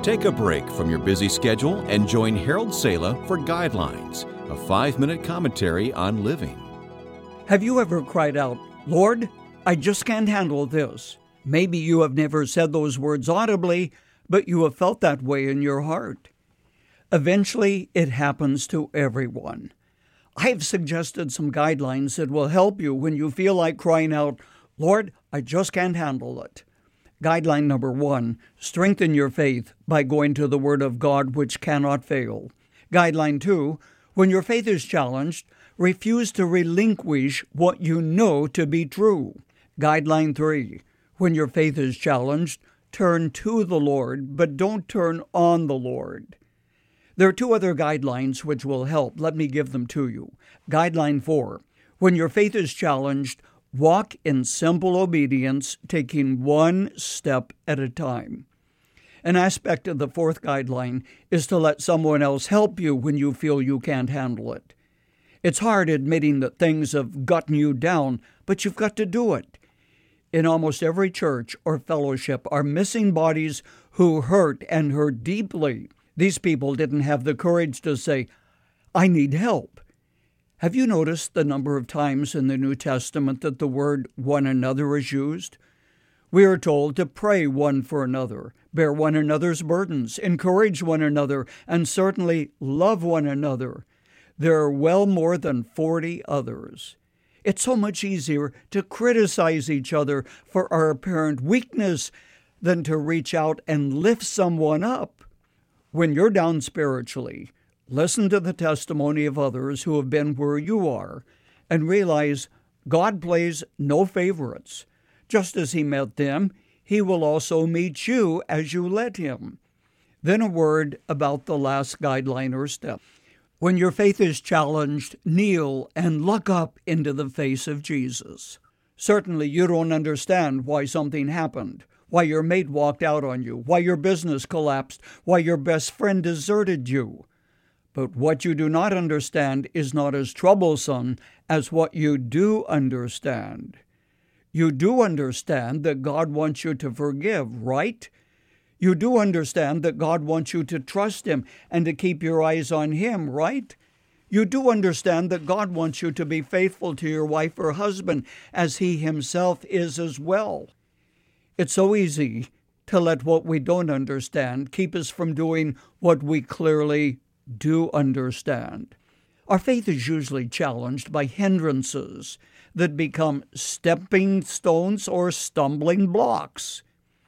Take a break from your busy schedule and join Harold Sala for Guidelines, a 5-minute commentary on living. Have you ever cried out, "Lord, I just can't handle this"? Maybe you have never said those words audibly, but you have felt that way in your heart. Eventually, it happens to everyone. I've suggested some guidelines that will help you when you feel like crying out, "Lord, I just can't handle it." Guideline number 1, strengthen your faith by going to the Word of God, which cannot fail. Guideline 2, when your faith is challenged, refuse to relinquish what you know to be true. Guideline 3, when your faith is challenged, turn to the Lord, but don't turn on the Lord. There are 2 other guidelines which will help. Let me give them to you. Guideline 4, when your faith is challenged, walk in simple obedience, taking one step at a time. An aspect of the 4th guideline is to let someone else help you when you feel you can't handle it. It's hard admitting that things have gotten you down, but you've got to do it. In almost every church or fellowship are missing bodies who hurt and hurt deeply. These people didn't have the courage to say, "I need help." Have you noticed the number of times in the New Testament that the word "one another" is used? We are told to pray one for another, bear one another's burdens, encourage one another, and certainly love one another. There are well more than 40 others. It's so much easier to criticize each other for our apparent weakness than to reach out and lift someone up. When you're down spiritually, listen to the testimony of others who have been where you are and realize God plays no favorites. Just as He met them, He will also meet you as you let Him. Then a word about the last guideline or step. When your faith is challenged, kneel and look up into the face of Jesus. Certainly you don't understand why something happened, why your mate walked out on you, why your business collapsed, why your best friend deserted you. But what you do not understand is not as troublesome as what you do understand. You do understand that God wants you to forgive, right? You do understand that God wants you to trust Him and to keep your eyes on Him, right? You do understand that God wants you to be faithful to your wife or husband as He Himself is as well. It's so easy to let what we don't understand keep us from doing what we clearly do understand. Our faith is usually challenged by hindrances that become stepping stones or stumbling blocks.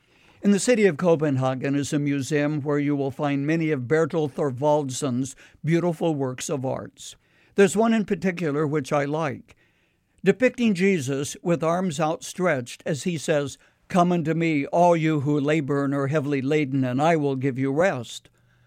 In the city of Copenhagen is a museum where you will find many of Bertel Thorvaldsen's beautiful works of arts. There's one in particular which I like, depicting Jesus with arms outstretched as He says, "Come unto me, all you who labor and are heavily laden, and I will give you rest."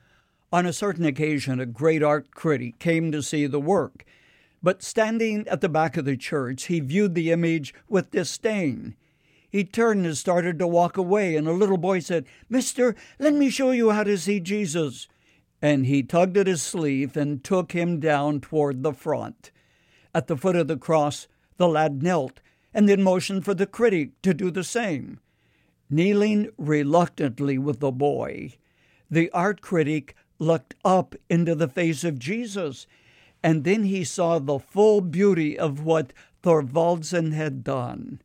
On a certain occasion, a great art critic came to see the work, but standing at the back of the church, he viewed the image with disdain. He turned and started to walk away, and a little boy said, "Mister, let me show you how to see Jesus." And he tugged at his sleeve and took him down toward the front. At the foot of the cross, the lad knelt and then motioned for the critic to do the same. Kneeling reluctantly with the boy, the art critic looked up into the face of Jesus, and then he saw the full beauty of what Thorvaldsen had done.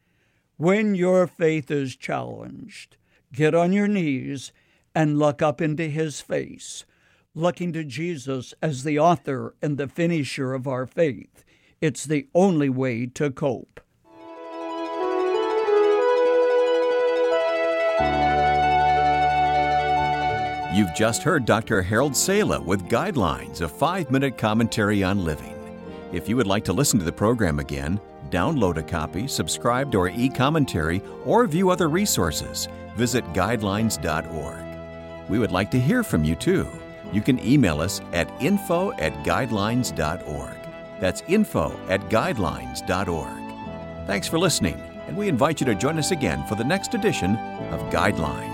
When your faith is challenged, get on your knees and look up into His face, looking to Jesus as the author and the finisher of our faith. It's the only way to cope. You've just heard Dr. Harold Sala with Guidelines, a 5-minute commentary on living. If you would like to listen to the program again, download a copy, subscribe to our e-commentary, or view other resources, visit guidelines.org. We would like to hear from you too. You can email us at info@guidelines.org. That's info@guidelines.org. Thanks for listening, and we invite you to join us again for the next edition of Guidelines.